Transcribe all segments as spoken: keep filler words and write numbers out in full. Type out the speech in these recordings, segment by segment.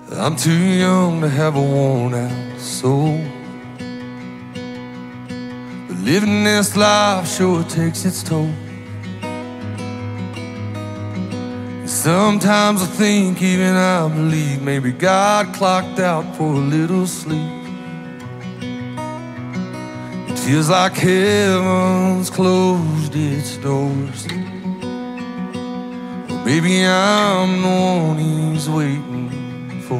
I'm too young to have a worn-out soul, but living this life sure takes its toll. And sometimes I think, even I believe, maybe God clocked out for a little sleep. It feels like heaven's closed its doors, or maybe I'm the one he's waiting for.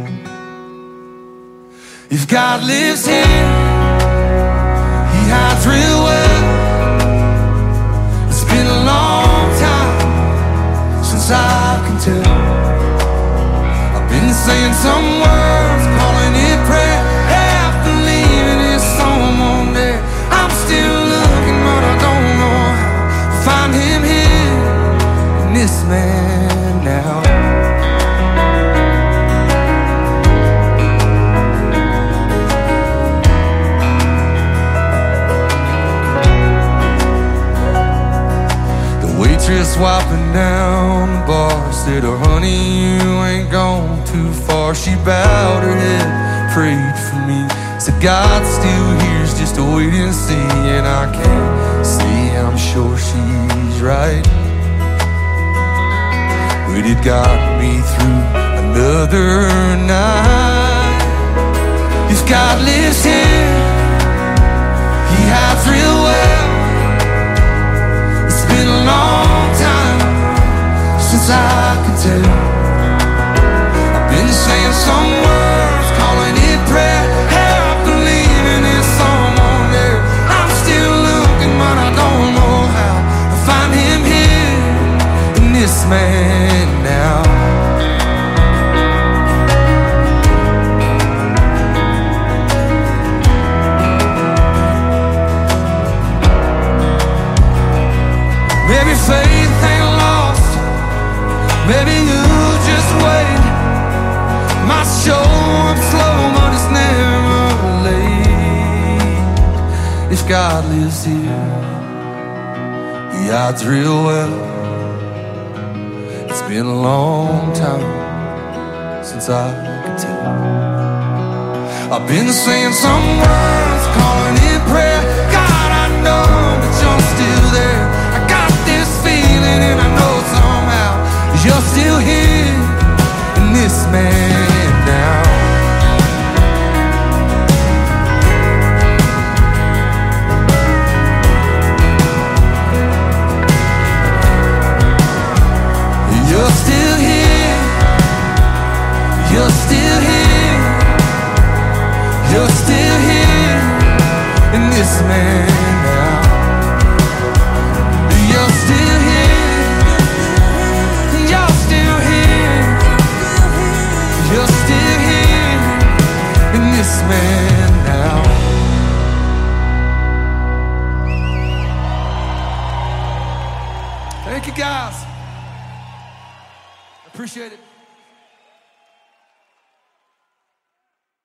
If God lives here, he hides real well. It's been a long time since I can tell. I've been saying some words, calling it prayer, half believing it's someone there. I'm still looking, but I don't know how to find him here in this man now. Waitress wiping down the bar said, "Oh honey, you ain't gone too far." She bowed her head, prayed for me, said God still hears, just a wait and see. And I can't see, I'm sure she's right, but it got me through another night. If God lives here, he hides real well. It's been a long time since I could tell. I've been saying some words, calling it prayer, half believing it's someone there. I'm still looking, but I don't know how to find him here in this man now. Maybe faith ain't lost, maybe you just wait. Might show up slow, but it's never late. If God lives here, he hides real well. It's been a long time since I could tell. I've been saying some words, calling it prayer. God, I know that you're still there. I got this feeling, and I know somehow you're still here in this man now. You're still here, you're still here, you're still here in this man now. You're still here, you're still here, you're still here in this man now. Thank you guys, appreciate it.